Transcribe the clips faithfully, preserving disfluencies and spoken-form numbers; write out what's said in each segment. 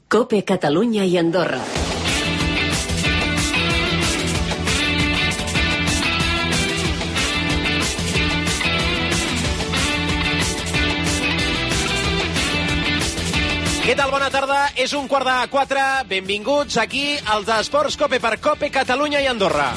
COPE Catalunya i Andorra. Què tal? Bona tarda. És un quart de quatre. Benvinguts aquí als Esports COPE per COPE Catalunya i Andorra.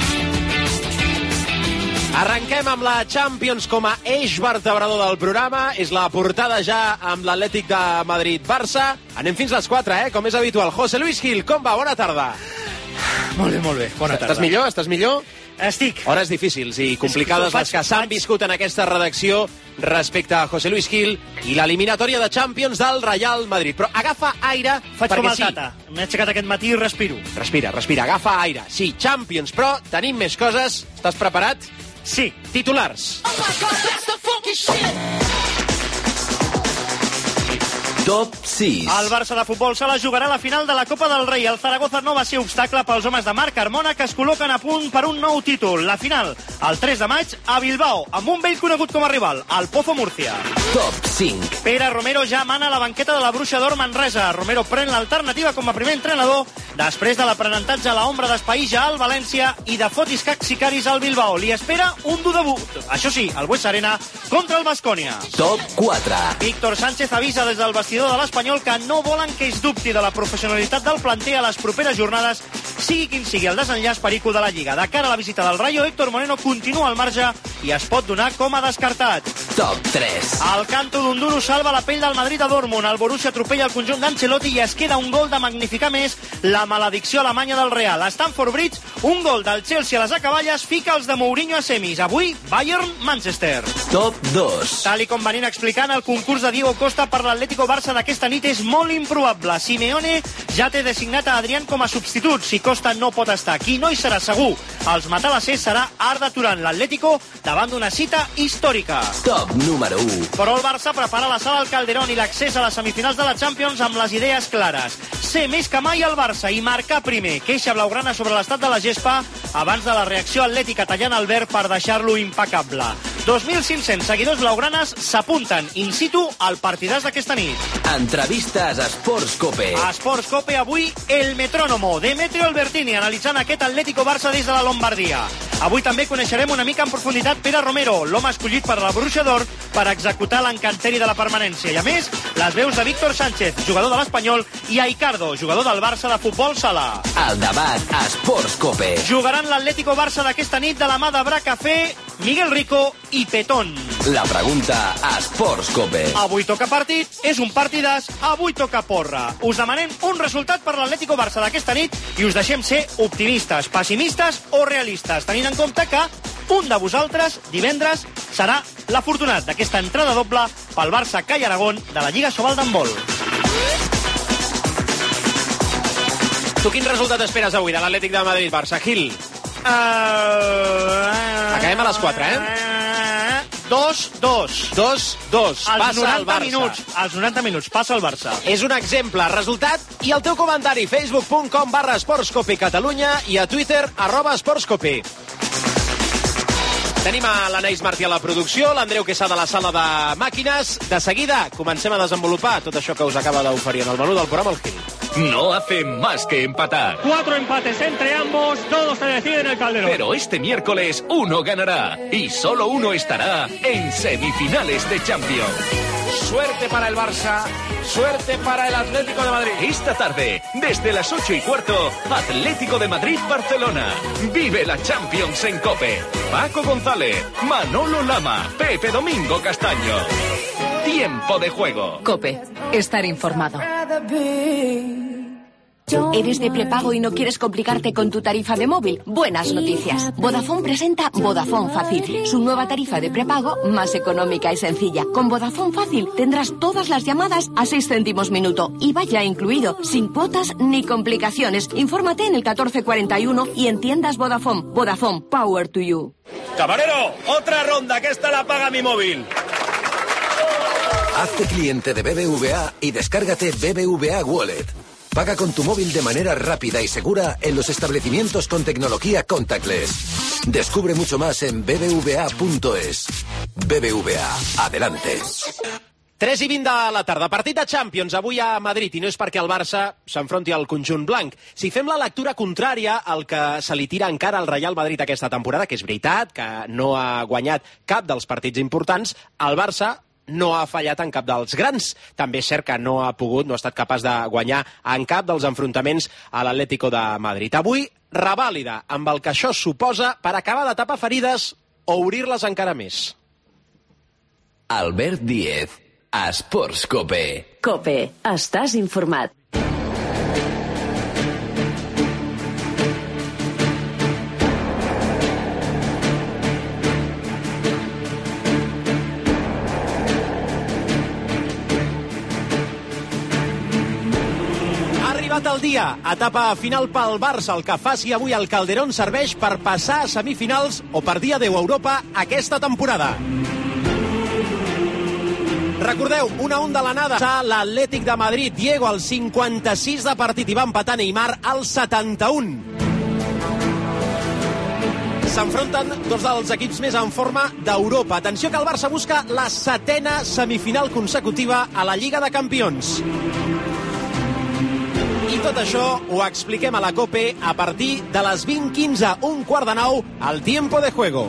Arrenquem amb la Champions com a eix vertebrador del programa. És la portada ja amb l'Atlètic de Madrid-Barça. Anem fins les quatre, eh? Com és habitual. José Luis Gil, com va? Bona tarda. Molt bé, molt bé. Bona tarda. Estàs millor? Estàs millor? Estic. Hores difícils i complicades les que s'han viscut en aquesta redacció respecte a José Luis Gil i l'eliminatòria de Champions del Real Madrid. Però agafa aire, Faig perquè com el sí. Tata. M'he aixecat aquest matí i respiro. Respira, respira, agafa aire. Sí, Champions, però tenim més coses. Estàs preparat? Sí. Titulars. Oh my God, that's the funky shit. Top sis. El Barça de futbol se la jugarà a la final de la Copa del Rei. El Zaragoza no va ser obstacle pels homes de Marc Carmona, que es col·loquen a punt per un nou títol. La final, el tres de maig, a Bilbao, amb un vell conegut com a rival, el Pozo Murcia. Top cinc. Pere Romero ja mana a la banqueta de la Bruixa d'Or Manresa. Romero pren l'alternativa com a primer entrenador després de l'aprenentatge a l'ombra d'Espaïja al València i de Fotis Caxicaris al Bilbao. Li espera un dur debut. Això sí, al Buesa Arena contra el Baskonia. Top quatre. Víctor Sánchez avisa des del vestidor de l'Espanyol que no volen que es dubti de la professionalitat del planter a les properes jornades, sigui quin sigui el desenllaç perico de la Lliga. De cara a la visita del Rayo, Héctor Moreno continua al marge i es pot donar com a descartat. Top tres. El canto d'un duro salva la pell del Madrid a Dortmund. El Borussia atropella el conjunt d'Ancelotti i es queda un gol de magnificar més la maledicció alemanya del Real. A Stamford Bridge, un gol del Chelsea a les acaballes fica els de Mourinho a semis. Avui, Bayern-Manchester. Top dos. Tal i com venint explicant, el concurs de Diego Costa per l'Atlético Barça d'aquesta nit és molt improbable. Simeone ja té designat a Adrián com a substitut. Si Costa no pot estar aquí, no hi serà segur. Els matalassers serà Arda Turan, l'Atlético, davant d'una cita històrica. Top número u. Però el Barça prepara la sala al Calderón i l'accés a les semifinals de la Champions amb les idees clares. Ser més que mai el Barça i marcar primer. Queixa blaugrana sobre l'estat de la gespa abans de la reacció atlètica tallant el verd per deixar-lo impecable. dos mil cinc-cents seguidors blaugranes s'apunten in situ al partidàs d'aquesta nit. Entrevistes a Esports COPE. A Esports COPE avui, el metrònomo, Demetrio Albertini, analitzant aquest Atlético Barça des de la Lombardia. Avui també coneixerem una mica en profunditat Pere Romero, l'home escollit per la Bruixa d'Or per executar l'encanteri de la permanència. I a més, les veus de Víctor Sánchez, jugador de l'Espanyol, i Aicardo, jugador del Barça de futbol sala. El debat a Esports COPE. Jugaran l'Atlético Barça d'aquesta nit de la mà de Bracafé, Miguel Rico i Petón. La pregunta a Esports COPE. Avui toca partit, és un partidàs, avui toca porra. Us demanem un resultat per l'Atlético Barça d'aquesta nit i us deixem ser optimistes, pessimistes o realistes, tenint en compte que un de vosaltres, divendres, serà l'afortunat d'aquesta entrada doble pel Barça Cai Aragón de la Lliga Sobal d'handbol. Tu quin resultat esperes avui de l'Atlètic de Madrid-Barça, Gil? Uh... Acabem a les quatre, eh? dos dos. dos dos. Passa el Barça. Minuts, als noranta minuts, passa el Barça. És un exemple, resultat i el teu comentari. facebook punt com barra esportscope Catalunya i a Twitter arroba esportscope. Tenim a l'Anaïs Martí a la producció, l'Andreu Quesada a la sala de màquines. De seguida comencem a desenvolupar tot això que us acaba d'oferir en el menú del programa el Gil. No hacen más que empatar. Cuatro empates entre ambos, todo se decide en el Calderón. Pero este miércoles uno ganará y solo uno estará en semifinales de Champions. Suerte para el Barça, suerte para el Atlético de Madrid. Esta tarde, desde las ocho y cuarto, Atlético de Madrid-Barcelona. Vive la Champions en COPE. Paco González, Manolo Lama, Pepe Domingo Castaño. Tiempo de juego. COPE. Estar informado. ¿Eres de prepago y no quieres complicarte con tu tarifa de móvil? Buenas noticias. Vodafone presenta Vodafone Fácil, su nueva tarifa de prepago más económica y sencilla. Con Vodafone Fácil tendrás todas las llamadas a seis céntimos minuto y vaya incluido, sin cuotas ni complicaciones. Infórmate en el catorce cuarenta y uno y en tiendas Vodafone. Vodafone, power to you. Camarero, otra ronda, que esta la paga mi móvil. Hazte cliente de B B V A y descárgate B B V A Wallet. Paga con tu móvil de manera rápida y segura en los establecimientos con tecnología contactless. Descubre mucho más en b b v a punto es. B B V A, adelante. tres i vint de la tarda, partit de Champions avui a Madrid, i no és perquè el Barça s'enfronti al conjunt blanc. Si fem la lectura contrària al que se li tira encara al Real Madrid aquesta temporada, que és veritat que no ha guanyat cap dels partits importants, el Barça no ha fallat en cap dels grans. També és cert que no ha pogut, no ha estat capaç de guanyar en cap dels enfrontaments a l'Atlético de Madrid. Avui, revàlida amb el que això suposa per acabar de tapar ferides o obrir-les encara més. Albert Díez, a Esports Cope. Cope, estàs informat. Ha arribat el dia, etapa final pel Barça. El que faci avui el Calderón serveix per passar a semifinals o per dir adeu a Europa aquesta temporada. Recordeu, una un de l'anada a l'Atlètic de Madrid. Diego al cinquanta-sis de partit i va empatar Neymar al setanta-un. S'enfronten dos dels equips més en forma d'Europa. Atenció que el Barça busca la setena semifinal consecutiva a la Lliga de Campions. I tot això ho expliquem a la COPE a partir de les vint quinze, un quart de nou, al Tiempo de Juego.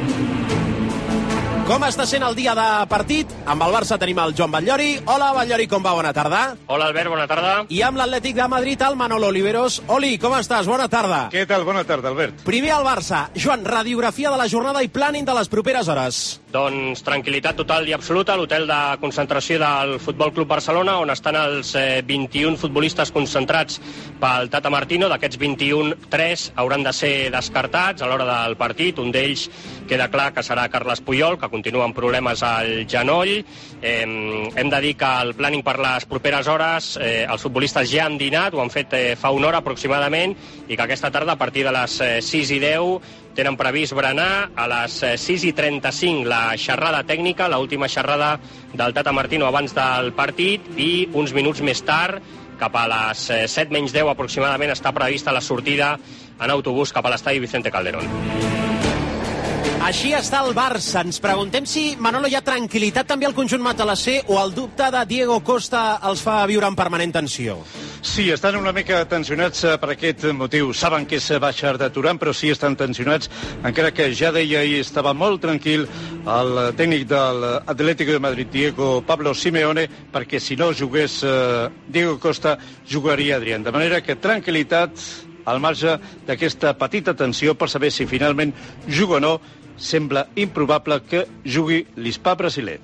Com està sent el dia de partit? Amb el Barça tenim el Joan Batllori. Hola, Batllori, com va? Bona tarda. Hola, Albert, bona tarda. I amb l'Atlètic de Madrid, el Manolo Oliveros. Oli, com estàs? Bona tarda. Què tal? Bona tarda, Albert. Primer al Barça. Joan, radiografia de la jornada i planning de les properes hores. Doncs tranquil·litat total i absoluta a l'hotel de concentració del Futbol Club Barcelona, on estan els eh, vint-i-un futbolistes concentrats pel Tata Martino. D'aquests vint-i-un, tres hauran de ser descartats a l'hora del partit. Un d'ells queda clar que serà Carles Puyol, que continua amb problemes al genoll. Eh, hem de dir que el planning per les properes hores, eh, els futbolistes ja han dinat, ho han fet eh, fa una hora aproximadament, i que aquesta tarda, a partir de les eh, sis i deu, tenen previst berenar. A les sis i trenta-cinc la xerrada tècnica, l'última xerrada del Tata Martino abans del partit, i uns minuts més tard, cap a les set menys deu aproximadament, està prevista la sortida en autobús cap a l'estadi Vicente Calderón. Així està el Barça. Ens preguntem si, Manolo, hi ha tranquil·litat també al conjunt matalasser o el dubte de Diego Costa els fa viure en permanent tensió? Sí, estan una mica tensionats per aquest motiu. Saben que és baixa de Turan, però sí estan tensionats, encara que ja deia ahir estava molt tranquil el tècnic de l'Atlético de Madrid, Diego Pablo Simeone, perquè si no jugués eh, Diego Costa, jugaria Adrián. De manera que tranquil·litat al marge d'aquesta petita tensió per saber si finalment juga o no. Sembla improbable que jugui l'hispà brasiler.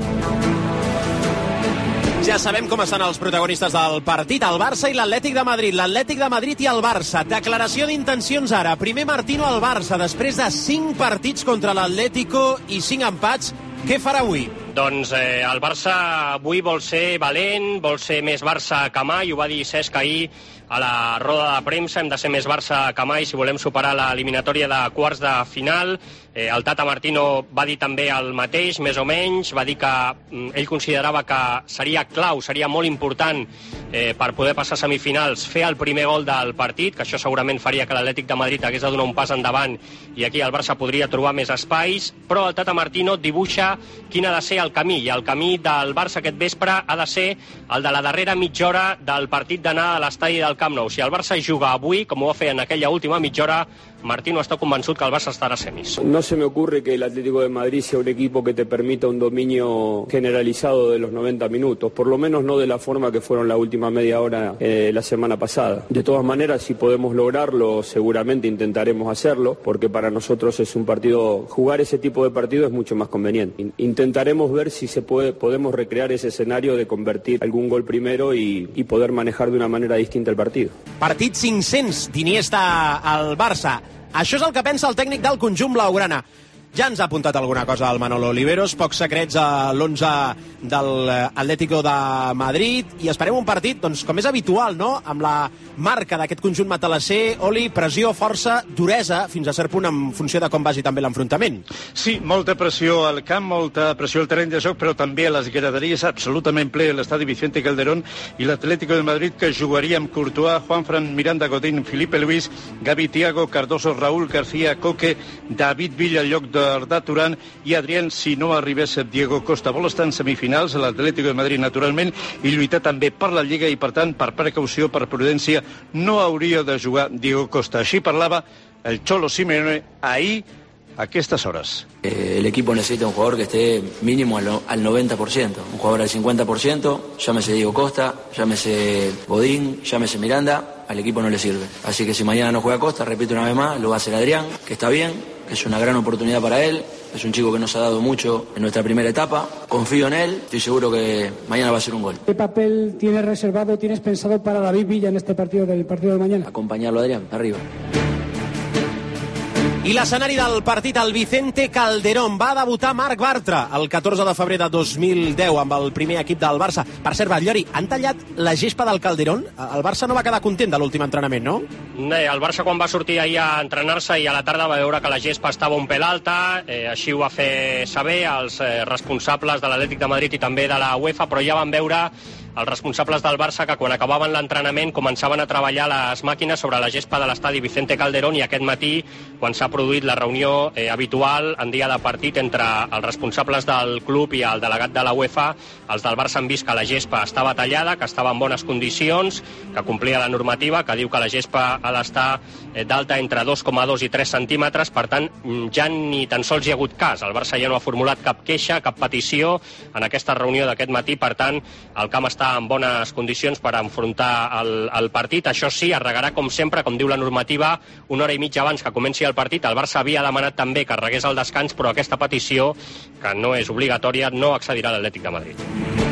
Ja sabem com estan els protagonistes del partit, el Barça i l'Atlètic de Madrid. L'Atlètic de Madrid i el Barça. Declaració d'intencions ara. Primer Martino al Barça, després de cinc partits contra l'Atlético i cinc empats. Què farà avui? Doncs eh, el Barça avui vol ser valent, vol ser més Barça que mai, ho va dir Cesc ahir a la roda de premsa. Hem de ser més Barça que mai si volem superar l'eliminatòria de quarts de final. Eh, el Tata Martino va dir també el mateix, més o menys. Va dir que mm, ell considerava que seria clau, seria molt important eh, per poder passar a semifinals, fer el primer gol del partit, que això segurament faria que l'Atlètic de Madrid hagués de donar un pas endavant i aquí el Barça podria trobar més espais, però el Tata Martino dibuixa quin ha de ser el camí, i el camí del Barça aquest vespre ha de ser el de la darrera mitja hora del partit d'anar a l'estadi del Camp Nou. Si el Barça juga avui, com ho va fer en aquella última mitja hora, Martino està convençut que el Barça estarà a semis. No se me ocurre que el Atlético de Madrid sea un equipo que te permita un dominio generalizado de los noventa minutos, por lo menos no de la forma que fueron la última media hora eh, la semana pasada. De todas maneras, si podemos lograrlo, seguramente intentaremos hacerlo, porque para nosotros es un partido, jugar ese tipo de partido es mucho más conveniente. Intentaremos ver si se puede, podemos recrear ese escenario de convertir algún gol primero y, y poder manejar de una manera distinta el partido. Partit cinc-cents d'Iniesta al Barça. Això és el que pensa el tècnic del conjunt blaugrana. Ja ens ha apuntat alguna cosa al Manolo Oliveros, pocs secrets a l'onze de l'Atlético de Madrid, i esperem un partit, doncs, com és habitual, no?, amb la marca d'aquest conjunt matalasser. Oli, pressió, força, duresa, fins a cert punt en funció de com vagi també l'enfrontament. Sí, molta pressió al camp, molta pressió al terreny de joc, però també a les graderies, absolutament ple l'estadi Vicente Calderón, i l'Atlético de Madrid, que jugaria amb Courtois, Juanfran, Miranda, Godín, Felipe Luis, Gavi, Thiago, Cardoso, Raúl García, Coque, David Villa al lloc d'Arda Turan i Adrián, si no arribés Diego Costa. Vol estar en semifinals, l'Atlético de Madrid, naturalment, i lluitar també per la Lliga i, per tant, per precaució, per prudència, no hauria de jugar Diego Costa. Així parlava el Cholo Simeone ahir a aquestes hores. Eh, el equipo necesita un jugador que esté mínimo al, al noventa por ciento, un jugador al cincuenta por ciento, llámese Diego Costa, llámese Godín, llámese Miranda, al equipo no le sirve. Así que si mañana no juega Costa, repito una vez más, lo va a hacer Adrián, que está bien, que es una gran oportunidad para él, es un chico que nos ha dado mucho en nuestra primera etapa, confío en él, estoy seguro que mañana va a ser un gol. ¿Qué papel tienes reservado, tienes pensado para David Villa en este partido del partido de mañana? Acompañarlo a Adrián, arriba. I l'escenari del partit, el Vicente Calderón. Va debutar Marc Bartra el catorze de febrer de dos mil deu amb el primer equip del Barça. Per cert, Batllori, han tallat la gespa del Calderón? El Barça no va quedar content de l'últim entrenament, no? Bé, el Barça quan va sortir ahir a entrenar-se i a la tarda va veure que la gespa estava un pèl alta, eh, així ho va fer saber els eh, responsables de l'Atlètic de Madrid i també de la UEFA, però ja van veure els responsables del Barça que quan acabaven l'entrenament començaven a treballar les màquines sobre la gespa de l'estadi Vicente Calderón, i aquest matí, quan s'ha produït la reunió eh, habitual en dia de partit entre els responsables del club i el delegat de la UEFA, els del Barça han vist que la gespa estava tallada, que estava en bones condicions, que complia la normativa, que diu que la gespa ha d'estar eh, d'alta entre dos coma dos i tres centímetres, per tant, ja ni tan sols hi ha hagut cas. El Barça ja no ha formulat cap queixa, cap petició en aquesta reunió d'aquest matí, per tant, el camp està en bones condicions per enfrontar el, el partit. Això sí, es regarà com sempre, com diu la normativa, una hora i mitja abans que comenci el partit. El Barça havia demanat també que es regués al descans, però aquesta petició, que no és obligatòria, no accedirà a l'Atlètic de Madrid.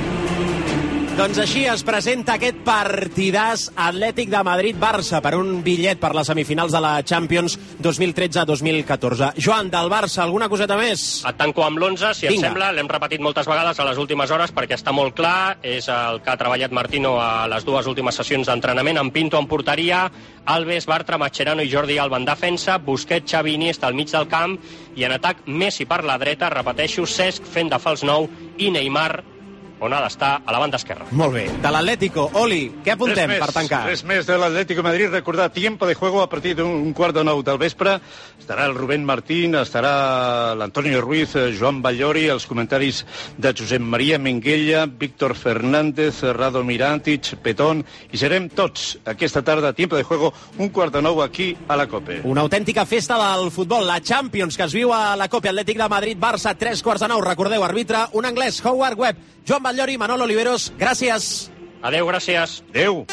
Doncs així es presenta aquest partidàs Atlètic de Madrid-Barça per un bitllet per les semifinals de la Champions dos mil tretze dos mil catorze. Joan, del Barça, alguna coseta més? Et tanco amb l'onze, si et sembla. L'hem repetit moltes vegades a les últimes hores perquè està molt clar. És el que ha treballat Martino a les dues últimes sessions d'entrenament. En Pinto en porteria, Alves, Bartra, Mascherano i Jordi Alba en defensa, Busquets, Xavi, Iniesta al mig del camp, i en atac Messi per la dreta, repeteixo, Cesc fent de fals nou i Neymar on ha d'estar a la banda esquerra. Molt bé. De l'Atlético, Oli, què apuntem per tancar? Res més de l'Atlético de Madrid. Recordar, tiempo de juego a partir d'un quart de nou del vespre. Estarà el Rubén Martín, estarà l'Antonio Ruiz, Joan Batllori, els comentaris de Josep Maria Menguella, Víctor Fernández, Rado Mirantic, Petón, i serem tots aquesta tarda, tiempo de juego, un quart de nou aquí a la COPE. Una autèntica festa del futbol, la Champions, que es viu a la COPE. Atlètic de Madrid, Barça, tres quarts de nou. Recordeu, arbitre, un anglès, Howard Webb. Joan Batllori, Manolo Oliveros, gràcies. Adeu, gràcies. Adeu.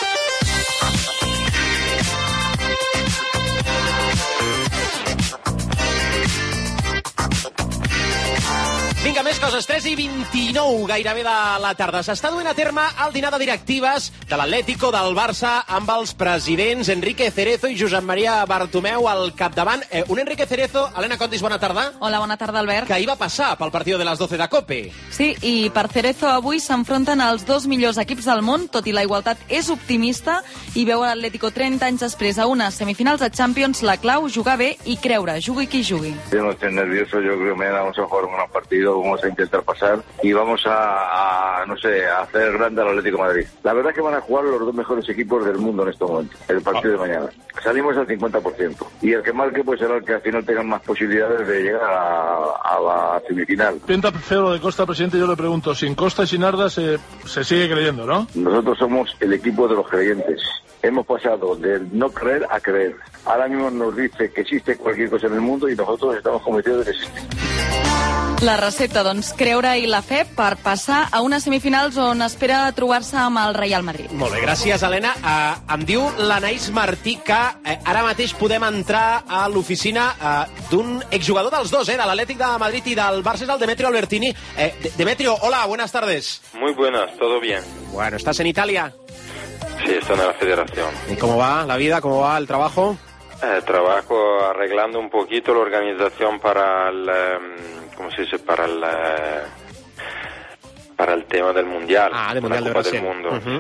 Vinga, més coses. tres i vint-i-nou gairebé de la tarda. S'està duent a terme el dinar de directives de l'Atlético, del Barça, amb els presidents Enrique Cerezo i Josep Maria Bartomeu al capdavant. Eh, un Enrique Cerezo, Helena Condis, bona tarda. Hola, bona tarda, Albert. Que ahir va passar pel partido de les doce de COPE. Sí, i per Cerezo avui s'enfronten els dos millors equips del món, tot i la igualtat és optimista, i veu l'Atlético trenta anys després a unes semifinals de Champions la clau, jugar bé i creure, jugui qui jugui. Yo no estoy nervioso, yo creo que mañana vamos a jugar un gran partido, vamos a intentar pasar y vamos a, a no sé, a hacer grande al Atlético de Madrid. La verdad es que van a jugar los dos mejores equipos del mundo en este momento, el partido de mañana. Salimos al cincuenta por ciento y el que marque pues será el que al final tenga más posibilidades de llegar a, a la semifinal. Pinta feo lo de Costa, presidente. Yo le pregunto, sin Costa y sin Arda se, se sigue creyendo, ¿no? Nosotros somos el equipo de los creyentes. Hemos pasado del no creer a creer. Ahora mismo nos dice que existe cualquier cosa en el mundo y nosotros estamos convencidos de que existe. La recepta, doncs, creure i la fe per passar a unes semifinals on espera trobar-se amb el Real Madrid. Molt bé, gràcies, Helena. Uh, em diu l'Anaïs Martí que uh, ara mateix podem entrar a l'oficina uh, d'un exjugador dels dos, eh, de l'Atlètic de Madrid i del Barça, el Demetrio Albertini. Eh, de Demetrio, hola, buenas tardes. Muy buenas, todo bien. Bueno, ¿estás en Italia? Sí, estoy en la federación. ¿Y cómo va la vida? ¿Cómo va el trabajo? Eh, trabajo arreglando un poquito la organización para el... Um, ¿cómo se dice? Para el... Uh, para el tema del Mundial. Ah, del Mundial de Brasil. Del mundo, uh-huh. sí.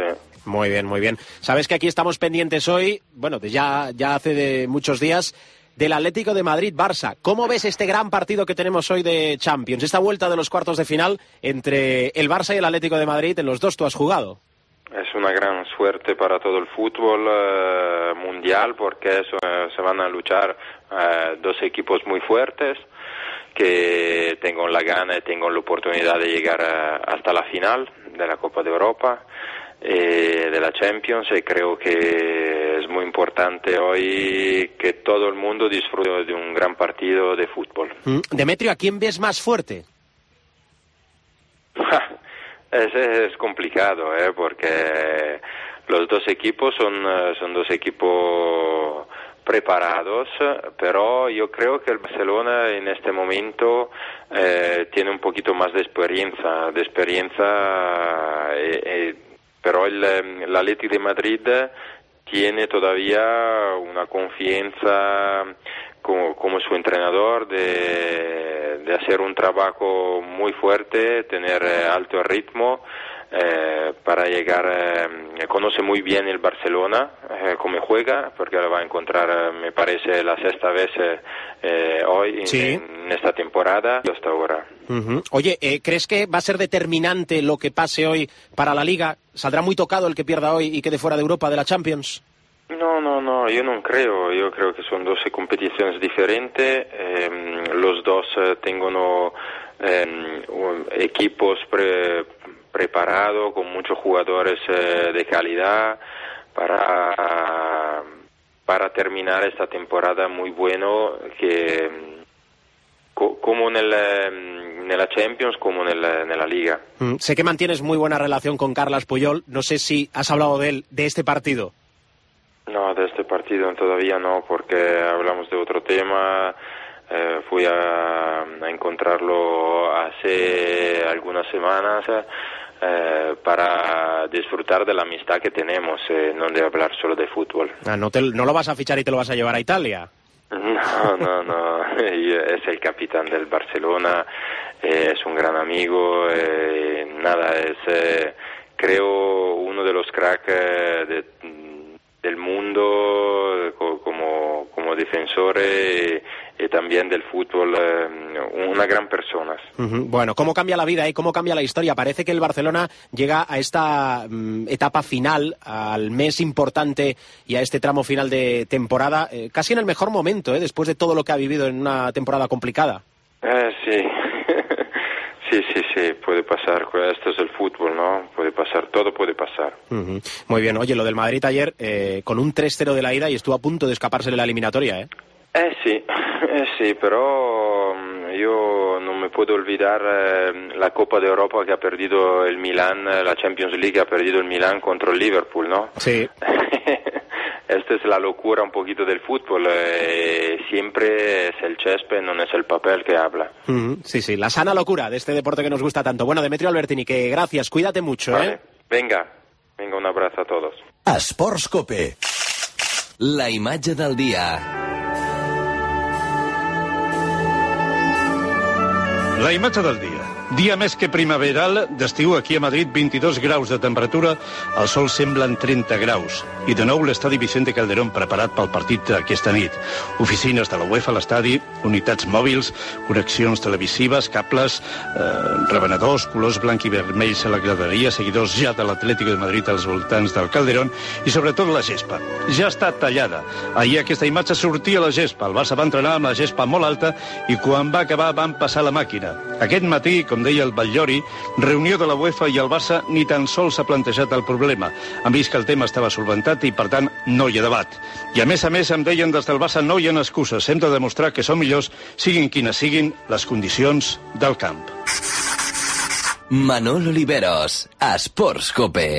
Muy bien, muy bien. Sabes que aquí estamos pendientes hoy, bueno, ya, ya hace de muchos días, del Atlético de Madrid-Barça. ¿Cómo ves este gran partido que tenemos hoy de Champions? Esta vuelta de los cuartos de final entre el Barça y el Atlético de Madrid, en los dos tú has jugado. Es una gran suerte para todo el fútbol eh, mundial, porque eso, eh, se van a luchar eh, dos equipos muy fuertes que tengan la gana y tengan la oportunidad de llegar eh, hasta la final de la Copa de Europa, eh, de la Champions, y creo que es muy importante hoy que todo el mundo disfrute de un gran partido de fútbol. Mm. Demetrio, ¿a quién ves más fuerte? Es, es complicado, ¿eh? Porque los dos equipos son, son dos equipos preparados, pero yo creo que el Barcelona en este momento eh, tiene un poquito más de experiencia, de experiencia, eh, eh, pero el, el Atlético de Madrid tiene todavía una confianza como, como su entrenador de, de hacer un trabajo muy fuerte, tener eh, alto ritmo eh, para llegar, eh, conoce muy bien el Barcelona, eh, cómo juega, porque lo va a encontrar, eh, me parece, la sexta vez eh, hoy sí. en, en esta temporada y hasta ahora. Uh-huh. Oye, eh, ¿crees que va a ser determinante lo que pase hoy para la Liga? ¿Saldrá muy tocado el que pierda hoy y quede fuera de Europa, de la Champions? No, no, no, yo no creo. Yo creo que son dos competiciones diferentes. Eh, los dos eh, tengo eh, equipos pre, preparados con muchos jugadores eh, de calidad para, para terminar esta temporada muy bueno, que co, como en, el, en la Champions como en, el, en la Liga. Mm, sé que mantienes muy buena relación con Carles Puyol. No sé si has hablado de él, de este partido. No, de este partido todavía no, porque hablamos de otro tema. Eh, fui a, a encontrarlo hace algunas semanas eh, para disfrutar de la amistad que tenemos, eh, no de hablar solo de fútbol. Ah, ¿no, te, ¿No lo vas a fichar y te lo vas a llevar a Italia? No, no, no. Es el capitán del Barcelona, eh, es un gran amigo. Eh, nada, es eh, creo uno de los cracks eh, de del mundo como, como defensor y, y también del fútbol, eh, una gran persona. Uh-huh. Bueno, ¿cómo cambia la vida y cómo cambia la historia? Parece que el Barcelona llega a esta um, etapa final, al mes importante y a este tramo final de temporada, eh, casi en el mejor momento, eh, después de todo lo que ha vivido en una temporada complicada. Eh, sí. Sí, sí, sí, puede pasar. Esto es el fútbol, ¿no? Puede pasar, todo puede pasar. Uh-huh. Muy bien. Oye, lo del Madrid ayer, eh, con un tres cero de la ida y estuvo a punto de escaparse de la eliminatoria, ¿eh? Eh, sí, eh, sí, pero um, yo no me puedo olvidar eh, la Copa de Europa que ha perdido el Milan, la Champions League que ha perdido el Milan contra el Liverpool, ¿no? Sí. Esta es la locura un poquito del fútbol, eh, siempre es el césped, no es el papel que habla. Uh-huh. Sí, sí, la sana locura de este deporte que nos gusta tanto. Bueno, Demetrio Albertini, que gracias, cuídate mucho, vale. ¿eh? Venga, venga, un abrazo a todos. Esports Cope. La imatge del dia. La imatge del dia. Dia més que primaveral, d'estiu aquí a Madrid, vint-i-dos graus de temperatura, el sol semblen trenta graus. I de nou l'estadi Vicente Calderón preparat pel partit aquesta nit. Oficines de la UEFA a l'estadi, unitats mòbils, connexions televisives, cables, eh, revenedors, colors blanc i vermells a la graderia, seguidors ja de l'Atlético de Madrid als voltants del Calderón i sobretot la gespa. Ja està tallada. Ahir aquesta imatge sortia a la gespa. El Barça va entrenar amb la gespa molt alta i quan va acabar van passar la màquina. Aquest matí, com deia el Batllori, reunió de la UEFA i el Barça ni tan sols s'ha plantejat el problema. Han vist que el tema estava solventat i, per tant, no hi ha debat. I, a més a més, em deien des del Barça no hi ha excuses. Hem de demostrar que som millors, siguin quines siguin les condicions del camp. Manolo Oliveros, Esports Cope.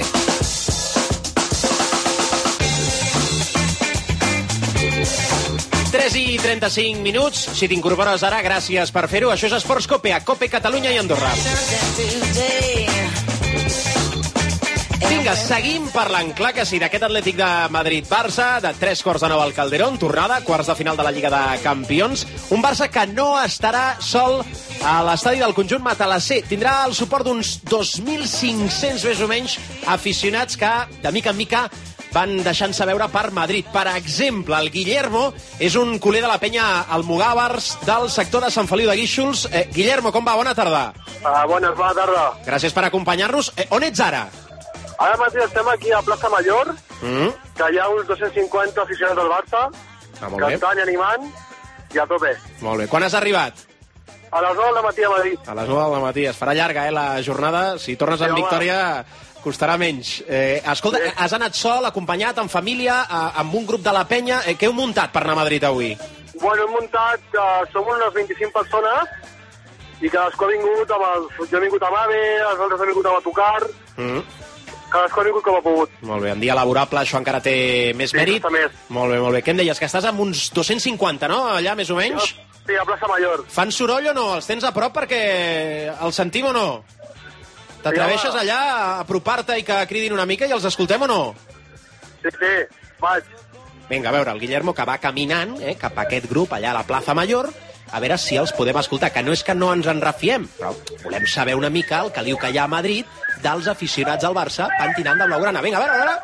tres i trenta-cinc minuts. Si t'incorpores ara, gràcies per fer-ho. Això és Esports Cope, a Cope Catalunya i Andorra. Vinga, seguim parlant, clar que sí, d'aquest Atlètic de Madrid-Barça, de tres quarts de nou al Calderón, tornada, quarts de final de la Lliga de Campions. Un Barça que no estarà sol a l'estadi del conjunt matalasser. Tindrà el suport d'uns dos mil cinc-cents, més o menys, aficionats que, de mica en mica, van deixant-se veure per Madrid. Per exemple, el Guillermo és un culer de la penya Almogàvers del sector de Sant Feliu de Guíxols. Eh, Guillermo, com va? Bona tarda. Uh, bona, bona tarda. Gràcies per acompanyar-nos. Eh, on ets ara? Ara mateix estem aquí a Plaça Major, Mm. que hi ha uns dos-cents cinquanta aficionats del Barça, Ah, molt bé. cantant i animant, i a tope. Molt bé. Quan has arribat? A les nou del matí a Madrid. A les nou del matí. Es farà llarga, eh, la jornada. Si tornes Sí, amb home. victòria, costarà menys. Eh, escolta, Sí. has anat sol, acompanyat, en família, eh, amb un grup de la penya. Eh, què heu muntat per anar a Madrid avui? Bueno, hem muntat, uh, som unes vint-i-cinc persones, i cadascú ha vingut amb els... Jo he vingut amb AVE, els altres han vingut amb autocar, Mm. cadascú ha vingut com ha pogut. Molt bé, en dia laborable això encara té més Sí, mèrit. costa més. Molt bé, molt bé. Què em deies? Que estàs amb uns dos-cents cinquanta, no? Allà, més o menys? Sí, a Plaça Major. Fan soroll o no? Els tens a prop perquè els sentim o no? T'atreveixes Sí, home. allà a apropar-te i que cridin una mica i els escoltem o no? Sí, sí, vaig. Vinga, a veure, el Guillermo que va caminant eh, cap a aquest grup allà a la plaça Major, a veure si els podem escoltar, que no és que no ens en refiem, però volem saber una mica el caliu que hi ha a Madrid dels aficionats al Barça pentinant de blaugrana. Vinga, a veure, a veure.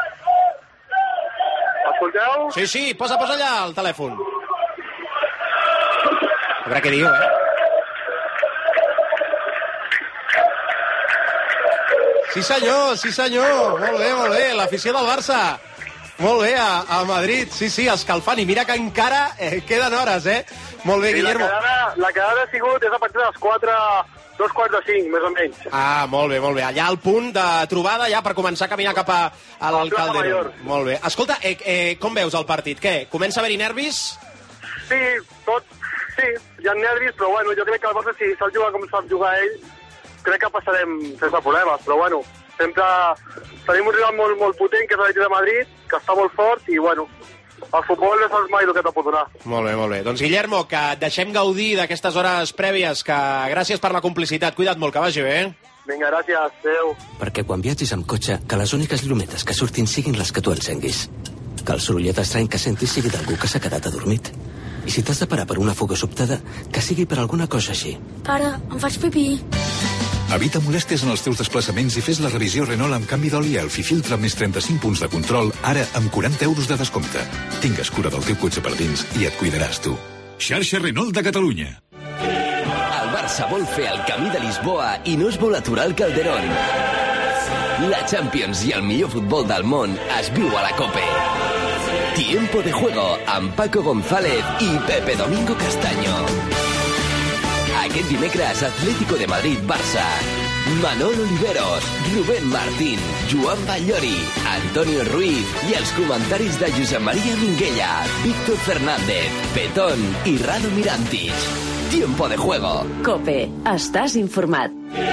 Escolteu? Sí, sí, posa, posa allà el telèfon. A veure què diu, eh? Sí senyor, sí senyor, molt bé, molt bé, l'afició del Barça. Molt bé, a, a Madrid, sí, sí, escalfant, i mira que encara eh, queden hores, eh? Molt bé, Sí, Guillermo. la quedada, la quedada ha sigut és a partir de les quatre, dos quarts de cinc, més o menys. Ah, molt bé, molt bé. Allà al punt de trobada, ja per començar a caminar cap a, al Plaça Calderón. Major. Molt bé. Escolta, eh, eh, com veus el partit? Què? Comença a haver-hi nervis? Sí, tot, sí, hi ha nervis, però bueno, jo crec que el Barça, si sap jugar com sap jugar ell, crec que passarem sense problemes, però bueno, sempre tenim un rival molt, molt potent, que és l'Atlètic de Madrid, que està molt fort, i bueno, el futbol no saps mai el que te pot donar. Molt bé, molt bé. Doncs Guillermo, que et deixem gaudir d'aquestes hores prèvies, que gràcies per la complicitat. Cuida't molt, que vagi bé. Vinga, gràcies, adeu. Perquè quan viatgis amb cotxe, que les úniques llumetes que surtin siguin les que tu encenguis. Que el sorollet estrany que sentis sigui d'algú que s'ha quedat adormit. I si t'has de parar per una fuga sobtada, que sigui per alguna cosa així. Pare, em faig pipí. Evita molèsties en els teus desplaçaments i fes la revisió Renault amb canvi d'oli Elf i filtre més trenta-cinc punts de control, ara amb quaranta euros de descompte. Tingues cura del teu cotxe per dins i et cuidaràs tu. Xarxa Renault de Catalunya. El Barça vol fer el camí de Lisboa i no es vol aturar al Calderón. La Champions i el millor futbol del món es viu a la COPE. Tiempo de juego amb Paco González i Pepe Domingo Castaño. Aquest dimecres, Atlético de Madrid-Barça. Manolo Oliveros, Rubén Martín, Joan Batllori, Antonio Ruiz i els comentaris de Josep María Minguella, Víctor Fernández, Petón i Rado Mirantic. Tiempo de juego. COPE. Estàs informat.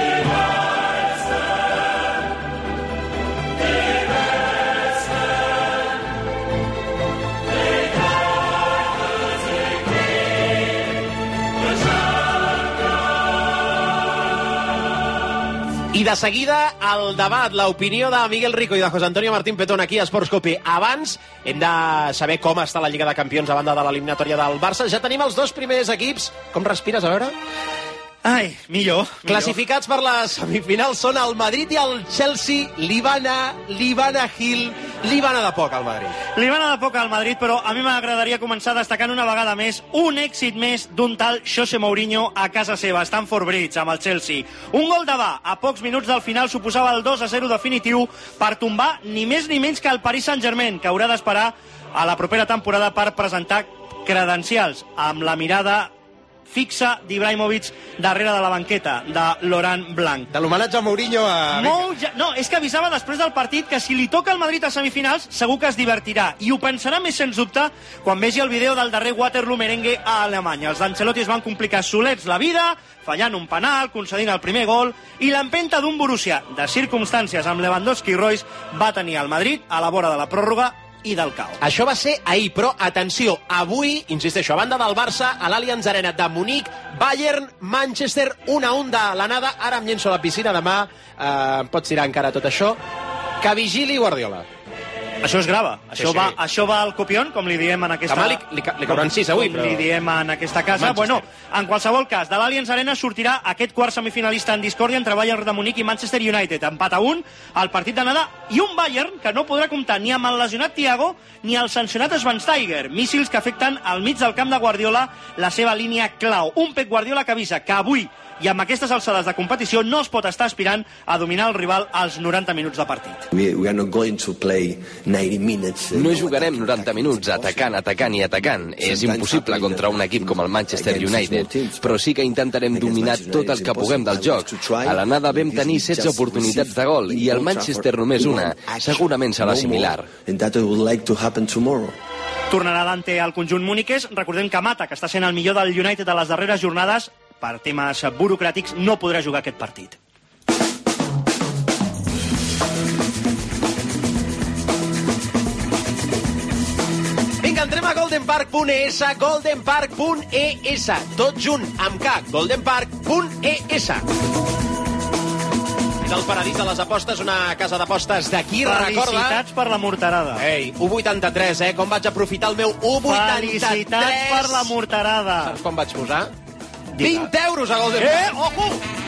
I de seguida, el debat, l'opinió de Miguel Rico i de José Antonio Martín Petón aquí a Esports Cope. Abans, hem de saber com està la Lliga de Campions a banda de l'eliminatòria del Barça. Ja tenim els dos primers equips. Com respires, a veure? Ai, millor. Classificats per les semifinals són el Madrid i el Chelsea. Li va anar, li va anar Gil, li va anar de poc al Madrid. Li va anar de poc al Madrid, però a mi m'agradaria començar destacant una vegada més un èxit més d'un tal José Mourinho a casa seva, Stamford Bridge, amb el Chelsea. Un gol de va, a pocs minuts del final, suposava el dos a zero definitiu per tombar ni més ni menys que el Paris Saint-Germain, que haurà d'esperar a la propera temporada per presentar credencials amb la mirada fixa d'Ibrahimovic darrere de la banqueta de Laurent Blanc. De l'homenatge a Mourinho a... Mou ja... No, és que avisava després del partit que si li toca al Madrid a semifinals segur que es divertirà, i ho pensarà més sens dubte quan vegi el vídeo del darrer Waterloo merengue a Alemanya. Els d'Ancelotti es van complicar solets la vida, fallant un penal, concedint el primer gol, i l'empenta d'un Borussia de circumstàncies amb Lewandowski i Royce va tenir el Madrid a la vora de la pròrroga i del caos. Això va ser ahir, però atenció, avui, insisteixo, a banda del Barça, a l'Allianz Arena de Munic, Bayern, Manchester, un a un de l'anada. Ara em llenço a la piscina, demà eh, em pots tirar encara tot això. que vigili Guardiola. Això es grava. Sí, Això, sí. Va, això va al copión, com li diem en aquesta... Demà li, li, li cauran sis avui, com però... li diem en aquesta casa. Manchester. Bueno, en qualsevol cas, de l'Allianz Arena sortirà aquest quart semifinalista en discòrdia entre Bayern de Munic i Manchester United. Empat a un, el partit d'anada, i un Bayern que no podrà comptar ni amb el lesionat Thiago ni el sancionat Schweinsteiger. Míssils que afecten al mig del camp de Guardiola la seva línia clau. Un Pep Guardiola que avisa que avui i amb aquestes alçades de competició no es pot estar aspirant a dominar el rival als noranta minuts de partit. We, we are not going to play ninety minutes. No jugarem noranta minuts atacant, atacant i atacant. És impossible contra un equip com el Manchester United, però sí que intentarem dominar tot el que puguem del joc. A l'anada vam tenir setze oportunitats de gol i el Manchester només una. Segurament serà similar. And that would like to happen tomorrow. Tornarà Dante al conjunt muniquès. Recordem que Mata, que està sent el millor del United a les darreres jornades, per temes burocràtics, no podrà jugar aquest partit. Vinga, entrem a golden park punt e essa, golden park punt e essa, tot junt, amb K, golden park punt e essa. És el paradís de les apostes, una casa d'apostes d'aquí, recorda... Felicitats per la morterada. Ei, u vuitanta-tres, eh? Com vaig aprofitar el meu u vuitanta-tres. Felicitats per la morterada. Saps com vaig posar? vint euros a golden eh, park. Ojo!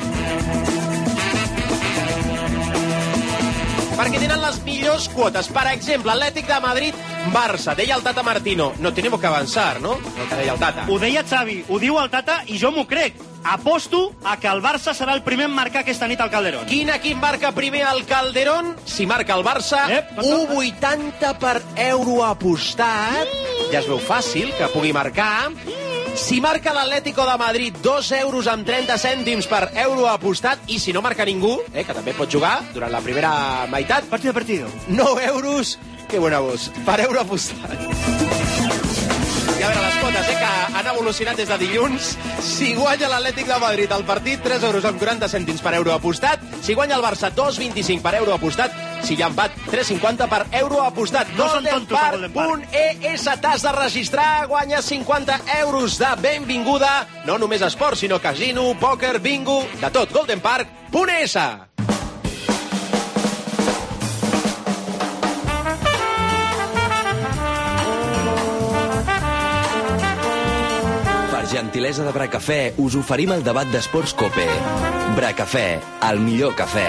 Perquè tenen les millors quotes. Per exemple, Atlètic de Madrid, Barça. Deia el Tata Martino. No tenemos que avançar, ¿no? El que deia el Tata. Ho deia Xavi, ho diu el Tata i jo m'ho crec. Aposto a que el Barça serà el primer en marcar aquesta nit al Calderón. Quin equip marca primer al Calderón? Si marca el Barça, Ep, u vuitanta per euro apostat. Ja es veu fàcil que pugui marcar. Si marca l'Atlético de Madrid, dos euros amb trenta cèntims per euro apostat, i si no marca ningú, eh, que també pot jugar durant la primera meitat, partido a partido, nou euros, que bona voz, per euro apostat. I a veure, les quotes, eh, que han evolucionat des de dilluns. Si guanya l'Atlètic de Madrid el partit, tres euros amb quaranta cèntims per euro apostat. Si guanya el Barça, dos vint-i-cinc per euro apostat. Si hi ha empat, tres cinquanta per euro apostat. No són tontos, golden park punt e essa, t'has de registrar, guanya cinquanta euros de benvinguda. No només esport, sinó casino, pòquer, bingo, de tot. golden park punt e essa. Gentilesa de Bracafè, us oferim el debat d'esports Cope. Bracafè, el millor cafè.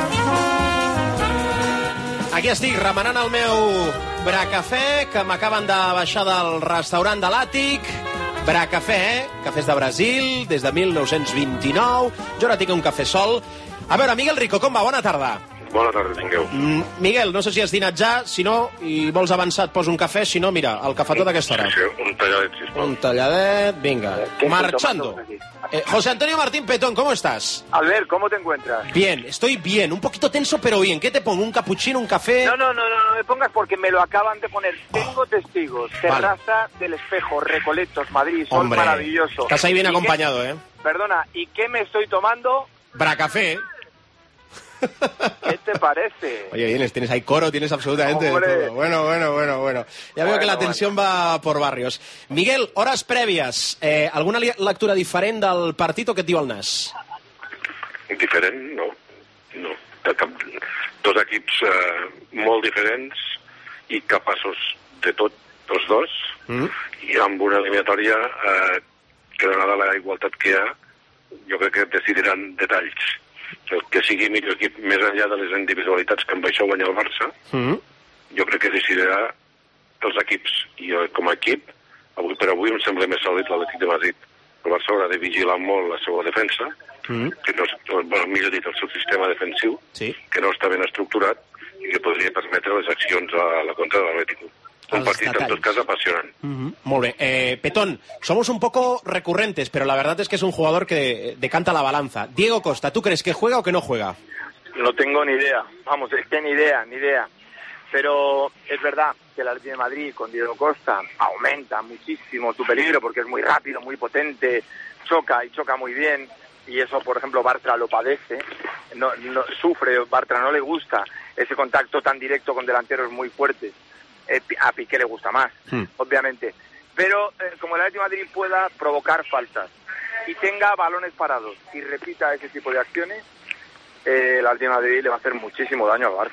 Aquí estic, remenant el meu Bracafè, que m'acaben de baixar del restaurant de l'Àtic. Bracafè, eh? Cafès de Brasil, des de mil nou-cents vint-i-nou. Jo ara tinc un cafè sol. A veure, Miguel Rico, com va? Bona tarda. Bona tarda, tingueu. Mm, Miguel, no sé si has dinat ja, si no, i vols avançar, et poso un cafè, si no, mira, el cafetó d'aquesta hora. Sí, sí, un talladet, sisplau. Un talladet, venga, marchando. Eh, José Antonio Martín Petón, ¿cómo estás? Albert, ¿cómo te encuentras? Bien, estoy bien, un poquito tenso, pero bien. ¿Qué te pongo? ¿Un capuchino, un café? No, no, no, no, no me pongas porque me lo acaban de poner. Tengo testigos. Terraza vale. del Espejo, Recoletos, Madrid, sol Hombre, maravilloso. Estás ahí bien acompañado, qué, ¿eh? Perdona, ¿y qué me estoy tomando? Bracafé. ¿Qué te parece? Oye, tienes, tienes ahí coro, tienes absolutamente de todo. Bueno, bueno, bueno, bueno. Ya veo bueno, que la tensión bueno. va por barrios. Miguel, hores prèvies. Eh, alguna lectura diferent del partit o què et diu el nas? Diferent, no. No. De cap... Dos equips eh, molt diferents i capaços de tot, tots dos, mm. i amb una eliminatòria eh, que donada la igualtat que hi ha, jo crec que decidiran detalls. El que sigui millor equip, més enllà de les individualitats que amb això guanya el Barça, mm. jo crec que decidirà els equips. I com a equip, avui per avui em sembla més sòlid l'Atlètic de Madrid. El Barça haurà de vigilar molt la seva defensa, mm. que no, bueno, millor dit, el seu sistema defensiu, sí. que no està ben estructurat i que podria permetre les accions a la contra de l'Atlètic. Un partido en todo caso apasionante. Uh-huh. Muy bien. Eh, Petón, somos un poco recurrentes, pero la verdad es que es un jugador que decanta la balanza. Diego Costa, ¿tú crees que juega o que no juega? No tengo ni idea. Vamos, es que ni idea, ni idea. Pero es verdad que el Atlético de Madrid con Diego Costa aumenta muchísimo su peligro porque es muy rápido, muy potente, choca y choca muy bien. Y eso, por ejemplo, Bartra lo padece, no, no, sufre, Bartra no le gusta ese contacto tan directo con delanteros muy fuertes. A Piqué le gusta más, hmm. obviamente. Pero eh, como el Atlético de Madrid pueda provocar faltas y tenga balones parados y repita ese tipo de acciones, eh, el Atlético de Madrid le va a hacer muchísimo daño al Barça.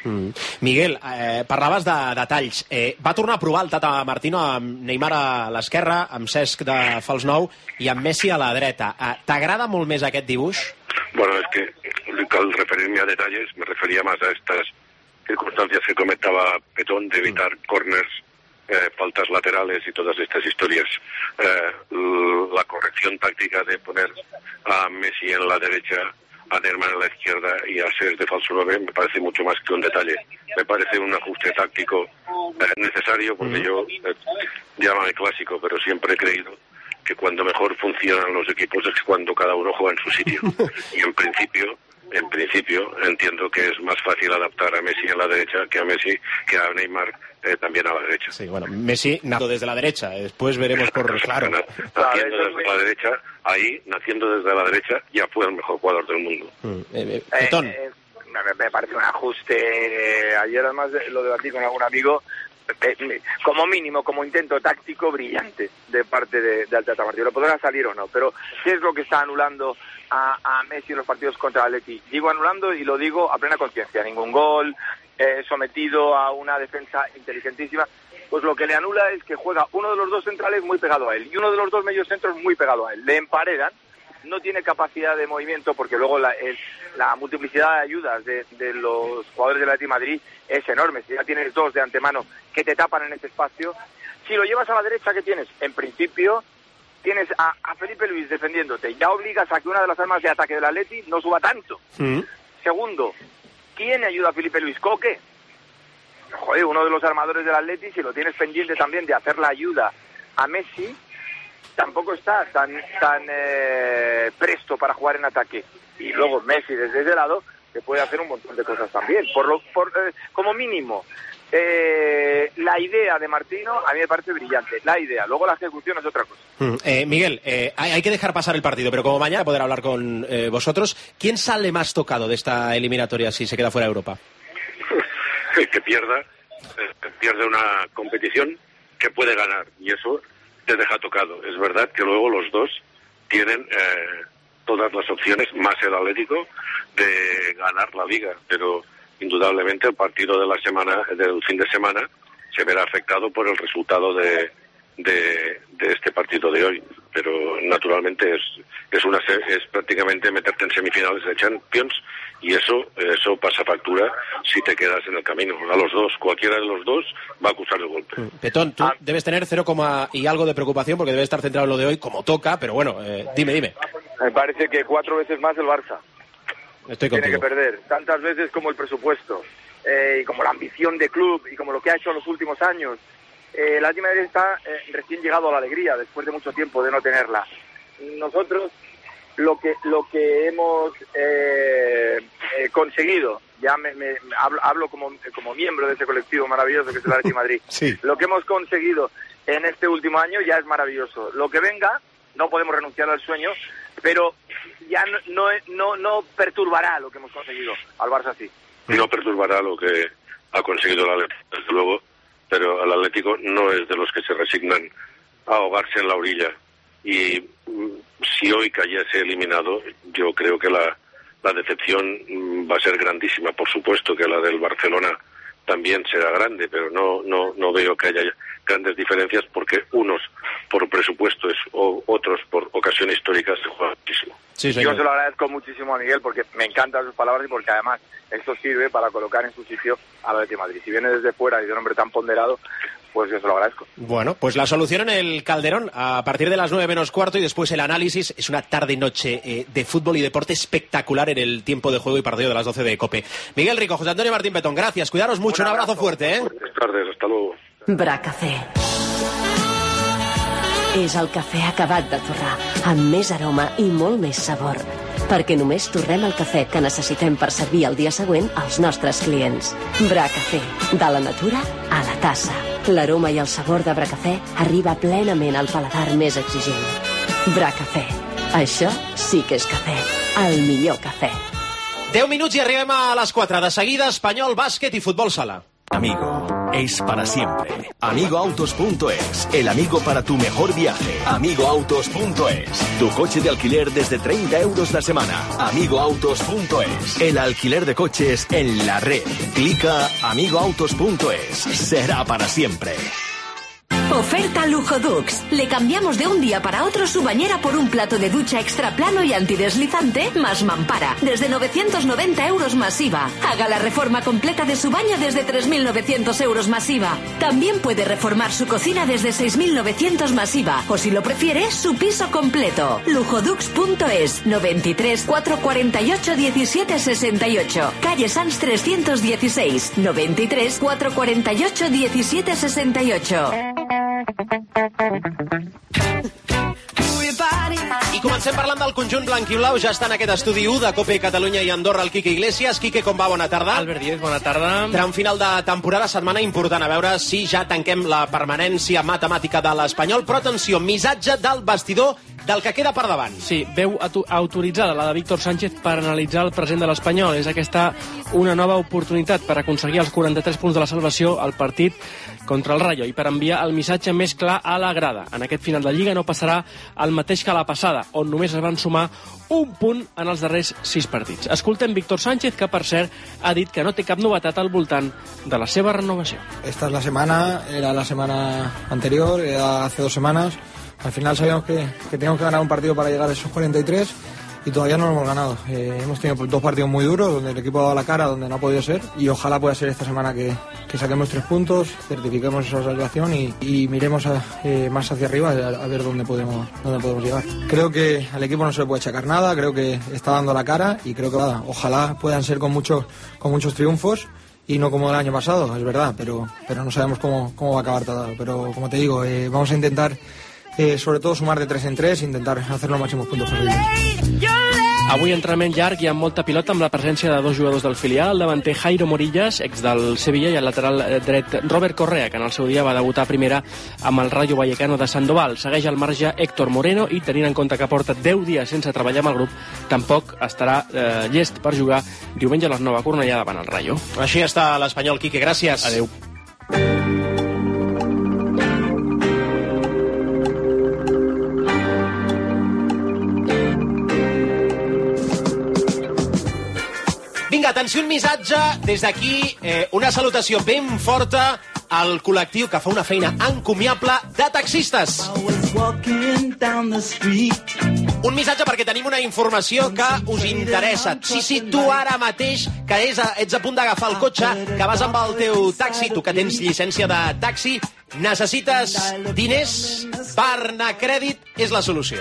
Mm. Miguel, eh, parlaves de detalls. Eh, va tornar a provar el Tata Martino amb Neymar a l'esquerra, amb Cesc de fals nou i amb Messi a la dreta. Eh, T'agrada molt més aquest dibuix? Bueno, es que al referirme a detalles me refería más a estas circunstancias que comentaba Petón de evitar mm. corners, eh, faltas laterales y todas estas historias. Eh, la corrección táctica de poner a Messi en la derecha, a Neymar en la izquierda y a Cesc de falso nueve me parece mucho más que un detalle. Me parece un ajuste táctico eh, necesario porque yo, eh, llámame clásico, pero siempre he creído que cuando mejor funcionan los equipos es cuando cada uno juega en su sitio. Y en principio, en principio, entiendo que es más fácil adaptar a Messi en la derecha que a Messi, que a Neymar eh, también a la derecha. Sí, bueno, Messi nació desde la derecha, después veremos por... Claro. Naciendo desde la derecha, ahí, naciendo desde la derecha, ya fue el mejor jugador del mundo. Mm. Eh, eh, eh, eh, me parece un ajuste. Eh, ayer además lo debatí con algún amigo. Eh, como mínimo, como intento táctico brillante de parte de, de Tata Martino. Lo podrá salir o no, pero ¿qué es lo que está anulando a, a Messi en los partidos contra el Atleti? Digo anulando y lo digo a plena conciencia. Ningún gol, eh, sometido a una defensa inteligentísima. Pues lo que le anula es que juega uno de los dos centrales muy pegado a él y uno de los dos mediocentros muy pegado a él. Le emparedan, no tiene capacidad de movimiento porque luego la, el, la multiplicidad de ayudas de, de los jugadores del Atleti Madrid es enorme. Si ya tienes dos de antemano que te tapan en ese espacio, si lo llevas a la derecha, ¿qué tienes? En principio tienes a, a Felipe Luis defendiéndote, ya obligas a que una de las armas de ataque del Atleti no suba tanto. Mm. Segundo, ¿quién ayuda a Felipe Luis? ¿Coque? Joder, uno de los armadores del Atleti, si lo tienes pendiente también de hacer la ayuda a Messi, tampoco está tan tan eh, presto para jugar en ataque. Y luego Messi desde ese lado te puede hacer un montón de cosas también. Por lo, por, eh, como mínimo, eh, la idea de Martino a mí me parece brillante. La idea, luego la ejecución es otra cosa. Mm, eh, Miguel, eh, hay, hay que dejar pasar el partido, pero como mañana poder hablar con eh, vosotros, ¿quién sale más tocado de esta eliminatoria si se queda fuera de Europa? El que pierda, eh, pierde una competición que puede ganar, y eso te deja tocado. Es verdad que luego los dos tienen eh, todas las opciones, más el Atlético, de ganar la Liga, pero indudablemente el partido de la semana, del fin de semana, se verá afectado por el resultado de, de, de este partido de hoy. Pero naturalmente es, es, una, es prácticamente meterte en semifinales de Champions, y eso, eso pasa factura si te quedas en el camino. A los dos, cualquiera de los dos va a acusar el golpe. Petón, tú ah. debes tener cero y algo de preocupación porque debes estar centrado en lo de hoy como toca, pero bueno, eh, dime, dime. Me parece que cuatro veces más el Barça. Estoy Tiene contigo. que perder, tantas veces como el presupuesto, eh, y como la ambición de club, y como lo que ha hecho en los últimos años. Eh, el Atlético de Madrid está eh, recién llegado a la alegría, después de mucho tiempo de no tenerla. Nosotros lo que lo que hemos eh, eh, conseguido, ya me, me hablo, hablo como, como miembro de ese colectivo maravilloso que es el Atlético de Madrid, sí. Lo que hemos conseguido en este último año ya es maravilloso. Lo que venga, no podemos renunciar al sueño, pero ya no, no, no, no perturbará lo que hemos conseguido. Al Barça sí. No perturbará lo que ha conseguido el Atlético, desde luego, pero el Atlético no es de los que se resignan a ahogarse en la orilla. Y si hoy cayese eliminado, yo creo que la, la decepción va a ser grandísima. Por supuesto que la del Barcelona también será grande, pero no no no veo que haya grandes diferencias porque unos por presupuestos o otros por ocasión histórica se juegan muchísimo. Sí, yo se lo agradezco muchísimo a Miguel porque me encantan sus palabras y porque además esto sirve para colocar en su sitio al Atlético de Madrid. Si viene desde fuera y de un hombre tan ponderado, pues yo se lo agradezco. Bueno, pues la solución en el Calderón a partir de las nueve menos cuarto y después el análisis. Es una tarde y noche eh, de fútbol y deporte espectacular en el tiempo de juego y partido de las doce de COPE. Miguel Rico, José Antonio Martín Petón, gracias, cuidaros mucho, un abrazo, un abrazo fuerte. ¿eh? Buenas tardes, hasta luego. Bracafé. És el cafè acabat de torrar, amb més aroma i molt més sabor. Perquè només torrem el cafè que necessitem per servir el dia següent als nostres clients. Bracafé, de la natura a la tassa. L'aroma i el sabor de Bracafé arriba plenament al paladar més exigent. Bracafé, això sí que és cafè, el millor cafè. deu minuts i arribem a les quatre. De seguida, Espanyol, bàsquet i futbol sala. Amigo, es para siempre. amigo autos punto es, el amigo para tu mejor viaje. amigo autos punto es, tu coche de alquiler desde treinta euros la semana. amigo autos punto es, el alquiler de coches en la red. Clica amigo autos punto es, será para siempre. Oferta Lujo Dux. Le cambiamos de un día para otro su bañera por un plato de ducha extra plano y antideslizante más mampara. Desde novecientos noventa euros masiva. Haga la reforma completa de su baño desde tres mil novecientos euros masiva. También puede reformar su cocina desde seis mil novecientos masiva. O si lo prefiere, su piso completo. lujodux punto es. noventa y tres, cuatrocientos cuarenta y ocho, diecisiete sesenta y ocho. Calle Sans trescientos dieciséis. noventa y tres, cuatrocientos cuarenta y ocho, diecisiete sesenta y ocho. I comencem parlant del conjunt blanc i blau. Ja està en aquest estudi u de COPE Catalunya i Andorra el Quique Iglesias. Quique, com va? Bona tarda. Albert Díez, bona tarda. Tram final de temporada, setmana important. A veure si ja tanquem la permanència matemàtica de l'Espanyol. Però atenció, missatge del vestidor del que queda per davant. Sí, veu autoritzada la de Víctor Sánchez per analitzar el present de l'Espanyol. És aquesta una nova oportunitat per aconseguir els quaranta-tres punts de la salvació al partit contra el Rayo i per enviar el missatge més clar a la grada. En aquest final de Lliga no passarà el mateix que la passada, on només es van sumar un punt en els darrers sis partits. Escoltem Víctor Sánchez, que per cert ha dit que no té cap novetat al voltant de la seva renovació. Esta es la semana, era la semana anterior, era hace dos semanas. Al final sabíamos que, que teníamos que ganar un partido para llegar a esos cuarenta y tres y todavía no lo hemos ganado. Eh, hemos tenido dos partidos muy duros donde el equipo ha dado la cara, donde no ha podido ser, y ojalá pueda ser esta semana que, que saquemos tres puntos, certifiquemos esa salvación y, y miremos a, eh, más hacia arriba a, a ver dónde podemos, dónde podemos llegar. Creo que al equipo no se le puede achacar nada, creo que está dando la cara y creo que nada, ojalá puedan ser con muchos, con muchos triunfos y no como el año pasado, es verdad, pero, pero no sabemos cómo, cómo va a acabar todo. Pero como te digo, eh, vamos a intentar Eh, sobre todo sumar de tres en tres, intentar hacer los máximos puntos posibles. Avui entrenament llarg i amb molta pilota amb la presència de dos jugadors del filial, el davanter Jairo Morillas, ex del Sevilla, i el lateral dret Robert Correa, que en el seu dia va debutar a primera amb el Rayo Vallecano de Sandoval. Segueix al marge Héctor Moreno i, tenint en compte que porta deu dies sense treballar amb el grup, tampoc estarà eh, llest per jugar diumenge a les nou a Cornellà davant el Rayo. Així està l'Espanyol, Quique, gràcies. Adéu. Vinga, atenció, un missatge des d'aquí, eh, una salutació ben forta al col·lectiu que fa una feina encomiable de taxistes. Un missatge perquè tenim una informació que us interessa. Sí, sí, tu ara mateix, que és a, ets a punt d'agafar el cotxe, que vas amb el teu taxi, tu que tens llicència de taxi, necessites diners, Barnacrèdit és la solució.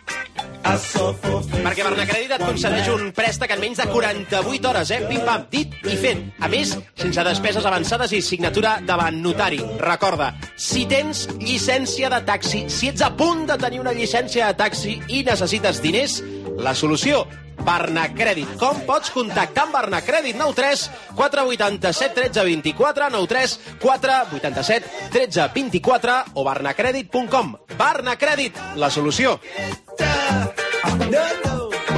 Perquè Barnacrèdit et concedeix un préstec en menys de quaranta-vuit hores, eh? Pim-pam, dit i fet. A més, sense despeses avançades i signatura davant notari. Recorda, si tens llicència de taxi, si ets a punt de tenir una llicència de taxi i necessites diners, la solució, Barnacrèdit. Com pots contactar amb Barnacrèdit? nou tres quatre vuit set tretze vint-i-quatre, nou tres quatre vuit set tretze vint-i-quatre o barnacrèdit punt com. Barnacrèdit, la solució. No, no.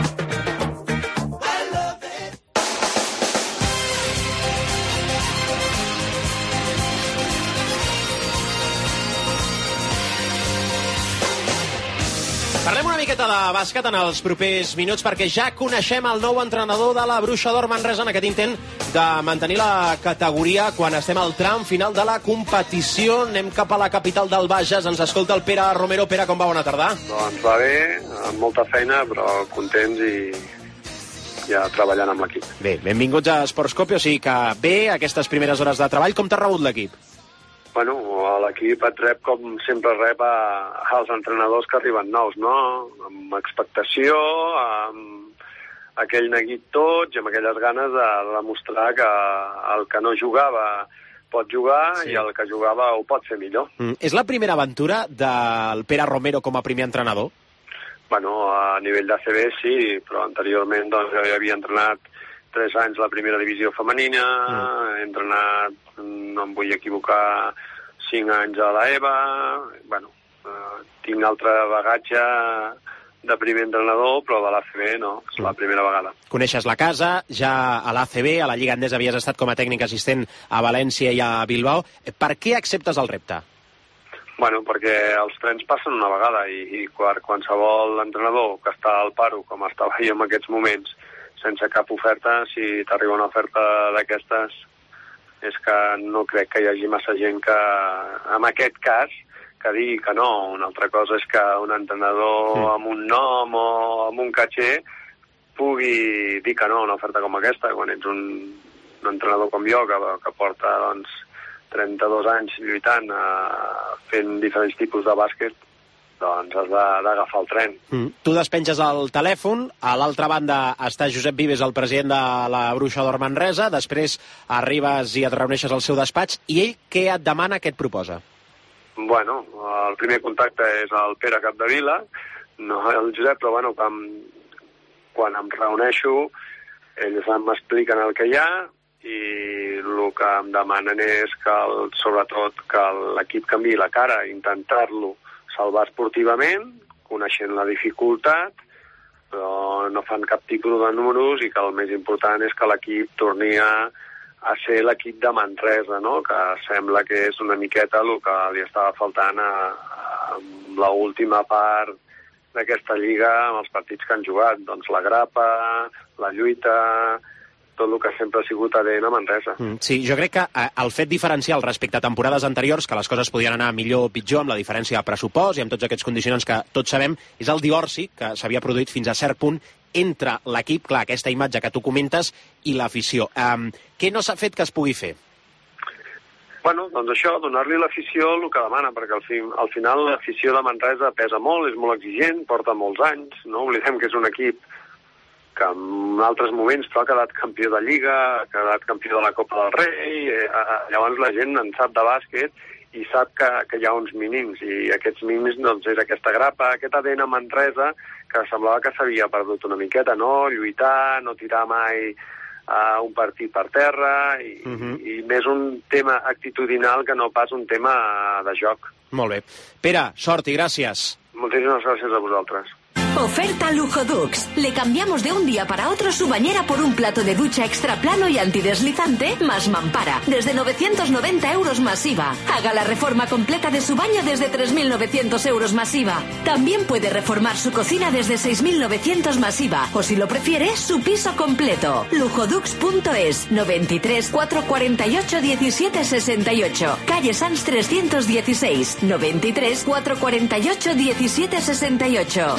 Parlem una miqueta de bàsquet en els propers minuts perquè ja coneixem el nou entrenador de la Bruixa d'Or Manresa en aquest intent de mantenir la categoria quan estem al tram final de la competició. Anem cap a la capital del Bages. Ens escolta el Pere Romero. Pere, com va? Bona tarda. Doncs va bé, amb molta feina, però contents i ja treballant amb l'equip. Bé, benvinguts a Sportscopio, o sigui que bé aquestes primeres hores de treball. Com t'ha rebut l'equip? Bueno, l'equip et rep com sempre rep a, als entrenadors que arriben nous, no? Amb expectació, amb aquell neguit tots i amb aquelles ganes de demostrar que el que no jugava pot jugar sí. I el que jugava ho pot fer millor. Mm. És la primera aventura del Pere Romero com a primer entrenador? Bueno, a nivell de C B sí, però anteriorment doncs, jo ja havia entrenat tres anys la primera divisió femenina, mm. he entrenat, no em vull equivocar, cinc anys a l'E V A, bueno, eh, tinc altre bagatge de primer entrenador, però de l'A C B no, és la primera vegada. Coneixes la casa, ja a l'A C B, a la Lliga Endesa havies estat com a tècnic assistent a València i a Bilbao. Per què acceptes el repte? Bueno, perquè els trens passen una vegada i, i qualsevol entrenador que està al paro, com estava jo en aquests moments, sense cap oferta, si t'arriba una oferta d'aquestes, és que no crec que hi hagi massa gent que, en aquest cas, que digui que no. Una altra cosa és que un entrenador sí. amb un nom o amb un caché pugui dir que no a una oferta com aquesta, quan ets un, un entrenador com jo, que, que porta doncs, trenta-dos anys lluitant, eh, fent diferents tipus de bàsquet, doncs has d'agafar el tren. Mm. Tu despenges el telèfon, a l'altra banda està Josep Vives, el president de la Bruixa d'Or Manresa, després arribes i et reuneixes al seu despatx, i ell què et demana, què et proposa? Bueno, el primer contacte és el Pere Capdevila, no el Josep, però bueno, quan, quan em reuneixo, ells m'expliquen el que hi ha i el que em demanen és que, el, sobretot, que l'equip canviï la cara, intentar-lo salvar esportivament, coneixent la dificultat, però no fan cap tipus de números i que el més important és que l'equip torni a a ser l'equip de Manresa, no? Que sembla que és una miqueta el que li estava faltant a, a l'última part d'aquesta lliga amb els partits que han jugat. Doncs la grapa, la lluita, tot el que sempre ha sigut A D N a Manresa. Mm, sí, jo crec que eh, el fet diferencial respecte a temporades anteriors, que les coses podien anar millor o pitjor amb la diferència de pressupost i amb tots aquests condicionants que tots sabem, és el divorci que s'havia produït fins a cert punt entre l'equip, clar, aquesta imatge que tu comentes, i l'afició. Um, què no s'ha fet que es pugui fer? Bueno, doncs això, donar-li l'afició el que demana, perquè al, fi, al final l'afició de Manresa pesa molt, és molt exigent, porta molts anys, no oblidem que és un equip que en altres moments ha quedat campió de Lliga, ha quedat campió de la Copa del Rei, eh, eh, llavors la gent en sap de bàsquet i sap que, que hi ha uns mínims, i aquests mínims doncs, és aquesta grapa, aquest A D N a Manresa, que semblava que s'havia perdut una miqueta, no? Lluitar, no tirar mai uh, un partit per terra, i, uh-huh. i més un tema actitudinal que no pas un tema de joc. Molt bé. Pere, sort i gràcies. Moltíssimes gràcies a vosaltres. Oferta Lujo Dux. Le cambiamos de un día para otro su bañera por un plato de ducha extra plano y antideslizante más mampara. Desde novecientos noventa euros más I V A. Haga la reforma completa de su baño desde tres mil novecientos euros más I V A. También puede reformar su cocina desde seis mil novecientos más I V A. O si lo prefiere, su piso completo. lujodux punto es. noventa y tres, cuatrocientos cuarenta y ocho, diecisiete sesenta y ocho. Calle Sans trescientos dieciséis. noventa y tres, cuatrocientos cuarenta y ocho, diecisiete sesenta y ocho.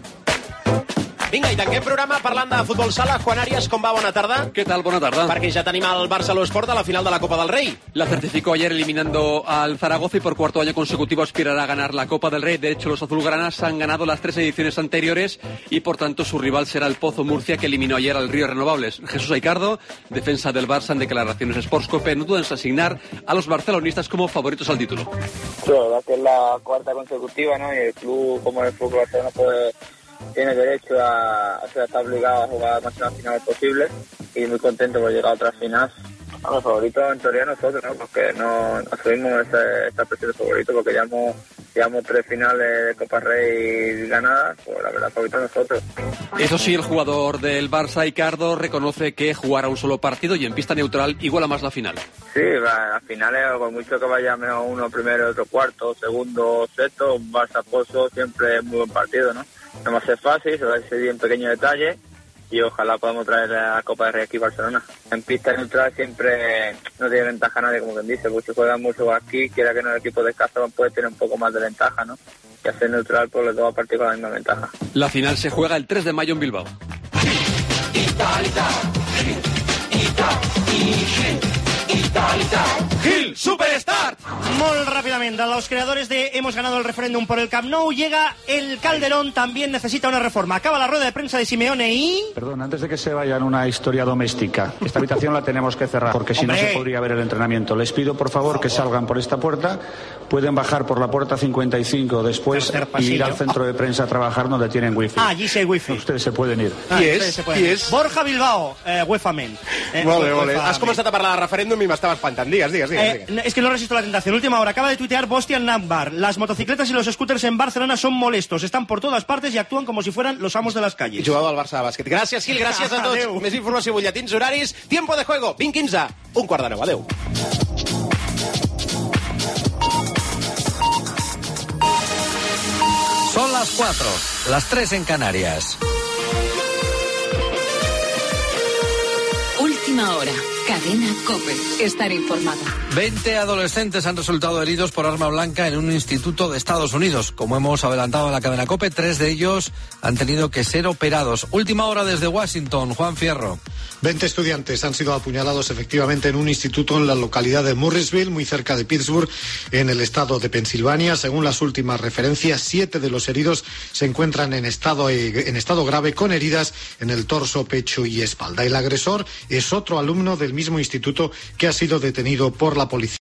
Vinga, i tanquem programa parlant de futbol sala. Juan Arias, com va? Bona tarda. ¿Qué tal? Buena tarde. Perquè ja tenim el Barça Sport a la final de la Copa del Rey. La certificó ayer eliminando al Zaragoza y por cuarto año consecutivo aspirará a ganar la Copa del Rey. De hecho, los azulgranas han ganado las tres ediciones anteriores y por tanto su rival será el Pozo Murcia, que eliminó ayer al Río Renovables. Jesús Aicardo, defensa del Barça en declaraciones Sportscope, no dudan en asignar a los barcelonistas como favoritos al título. Sí, la verdad que es la cuarta consecutiva, ¿no? Y el club, como el Fútbol Barcelona, puede... tiene derecho a, a ser estar obligado a jugar más más finales posibles y muy contento por llegar a otra final. A los favoritos en teoría nosotros, ¿no? Porque no asumimos ese, esta presión de favorito porque llevamos, llevamos tres finales de Copa Rey ganadas, pues la verdad favorito nosotros. Eso sí, el jugador del Barça, Aicardo, reconoce que jugar a un solo partido y en pista neutral iguala más la final. Sí, las finales, por mucho que vaya mejor uno primero, otro cuarto, segundo, sexto, un Barça-Pozo siempre es muy buen partido, ¿no? No va a ser fácil, se va a decidir en pequeños detalles y ojalá podamos traer la Copa de Rey aquí a Barcelona. En pista neutral siempre no tiene ventaja nadie, como quien dice, porque juegan mucho aquí, quiera que no el equipo de casa puede tener un poco más de ventaja, ¿no? Y hacer neutral, pues los dos partidos con la misma ventaja. La final se juega el tres de mayo en Bilbao. Gil Superstar. Molt rápidamente, a los creadores de Hemos ganado el referéndum por el Camp Nou llega el Calderón, también necesita una reforma. Acaba la rueda de prensa de Simeone y... Perdón, antes de que se vayan, una historia doméstica. Esta habitación la tenemos que cerrar porque si ¡Hombre! no se podría ver el entrenamiento. Les pido por favor que salgan por esta puerta, pueden bajar por la puerta cincuenta y cinco después y ir al centro de prensa a trabajar donde tienen wifi. Ah, allí sí hay wifi. Ustedes se pueden ir. Ah, Qui és? Qui és? Borja Bilbao, eh, UEFA-ment. Eh, molt bé, molt bé. Has començat a parlar de referèndum i m'estava espantant. Digues, digues, digues. Eh, es que no resisto la tentación. última hora, acaba de tuitear Bostian Nambar. Las motocicletas y los scooters en Barcelona son molestos, están por todas partes y actúan como si fueran los amos de las calles. Jugador al Barça de bàsquet. Gràcies, Gil, gràcies a tots. Adeu. Més informació, butlletins horaris. Tiempo de juego, vint quinze, un quart de nou. Adéu. Son las cuatro, las tres en Canarias. Última hora. Cadena COPE. Estar informado. veinte adolescentes han resultado heridos por arma blanca en un instituto de Estados Unidos. Como hemos adelantado en la cadena COPE, tres de ellos han tenido que ser operados. Última hora desde Washington, Juan Fierro. veinte estudiantes han sido apuñalados efectivamente en un instituto en la localidad de Murrysville, muy cerca de Pittsburgh, en el estado de Pensilvania. Según las últimas referencias, siete de los heridos se encuentran en estado, en estado grave, con heridas en el torso, pecho y espalda. El agresor es otro alumno del mismo instituto que ha sido detenido por la policía.